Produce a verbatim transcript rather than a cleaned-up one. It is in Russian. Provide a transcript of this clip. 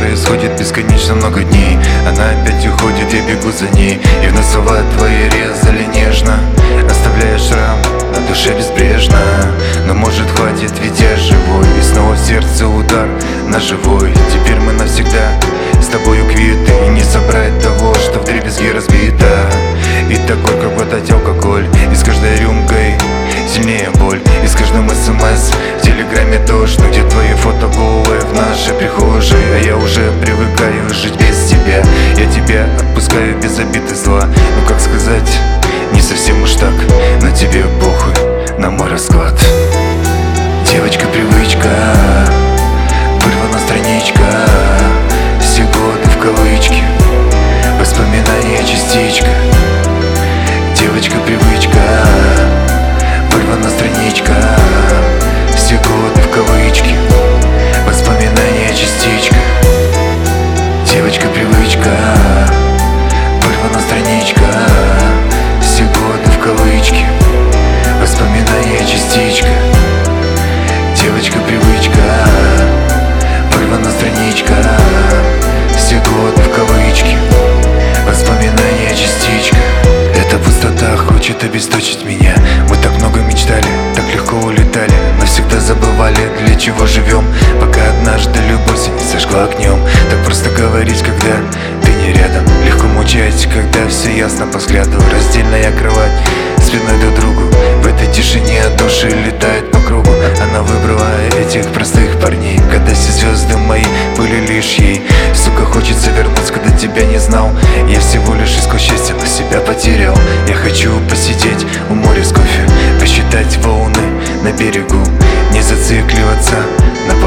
происходит бесконечно много дней. Она опять уходит, я бегу за ней, и вновь слова твои резали нежно, оставляя шрам на душе безбрежно. Но может хватит, ведь я живой, и снова в сердце удар ножевой. Теперь мы навсегда с тобою квиты, и не собрать того, что вдребезги разбито. И так горько глотать алкоголь, и с каждой рюмкой сильнее боль, и с каждым смс в телеграме дождь. Но где твои фото голые в нашей прихожей? А я уже привыкаю жить без тебя. Я тебя отпускаю без обид и зла. Ну как сказать, не совсем уж так, но тебе похуй на мой расклад. Девочка-привычка, вырвана страничка, все годы в кавычки, воспоминания частичка. Девочка-привычка, вырвана страничка, все годы в кавычки, воспоминания частичка. Девочка-привычка, вырвана страничка, все годы в кавычки, воспоминания частичка. Девочка-привычка, вырвана страничка, все годы в кавычки, воспоминания частичка. Эта пустота хочет обесточить меня. Мы так много мечтали, так легко улетали, но всегда забывали, для чего живем. Пока однажды любовь не сожгла огнем. Так просто говорить, когда ты не рядом. Легко мучать, когда все ясно по взгляду. Раздельная кровать, спиной друг к другу. В этой тишине души летают по кругу. Она выбрала этих простых парней, когда все звезды мои были лишь ей. Сука, хочется вернуться, когда тебя не знал. Я всего лишь искал счастья, но себя потерял. Я хочу посидеть у моря с кофе, посчитать волны на берегу, не зацикливаться на